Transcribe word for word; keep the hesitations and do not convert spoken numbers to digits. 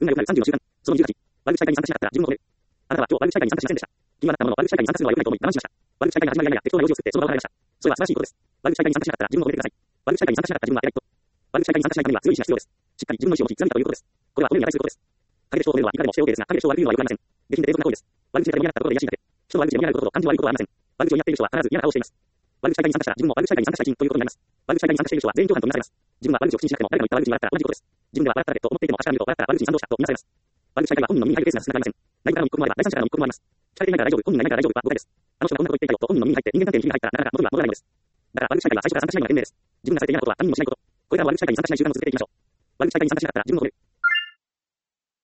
運が良くなるさんじゅうの習慣。そのにじゅうはち、悪口大会に参加しなかったら自分を褒める。あなたは今日悪口大会に参加しませんでした。気になったものを悪口大会に参加するのは良くないと思い我慢しました。悪口大会が始まるやや適当な用事を作ってその場を離れました。それは素晴らしいことです。悪口大会に参加しなかったら自分を褒めてください。悪口大会に参加しなかった自分は偉い人。悪口大会に参加しないためには強い意志が必要です。しっかり自分の意志を持ち貫いたということです。これは褒めに値することです。陰で人を褒めるのはいかがでもして OK ですが、陰で人を悪く言うのは良くありません。下品で冷蔵な行為です。悪口大会で嫌だったことで癒やしいだけ。人の悪口で嫌なことと感じ悪いことはありません。悪口を言い合っている人は必ず嫌な顔をしています。悪口大会に参加したら自分も悪口大会に参加したい人ということになります。悪口大会に参加している人は全員共犯とみなされます。自分は悪口を口にしなくても誰かの言った悪口に笑ったら同じことです。自分では笑ったらと思っていても明日から見ると笑ったら悪口に賛同したとみなされます。悪口大会は本人の耳に入るケースが少なくありません。内部からの密告もあれば第三者からの密告もあります。聞かれていないから大丈夫、本人がいないから大丈夫は誤解です。あの人がこんなこと言っていたよと本人の耳に入って人間関係にひびが入ったらなかなか元には戻らないのです。だから悪口大会は最初から参加しないのが賢明です。自分がされて嫌なことは他人にもしないこと。これからも悪口大会に参加しない習慣を続けていきましょう。悪口大会に参加しなかったら自分を褒める。